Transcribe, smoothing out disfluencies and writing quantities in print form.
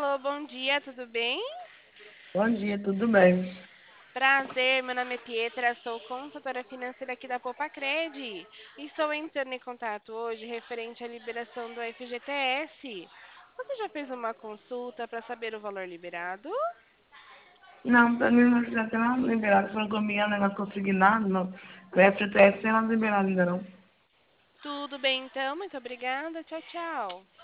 bom dia, tudo bem? Bom dia, tudo bem? Prazer, meu nome é Pietra, sou consultora financeira aqui da Popacred. Estou entrando em contato hoje referente à liberação do FGTS. Você já fez uma consulta para saber o valor liberado? Não, para mim não já tem nada liberado. Foram comigo, não é consignado, não. O FTS tem nada liberado ainda não. Tudo bem então, muito obrigada, tchau, tchau.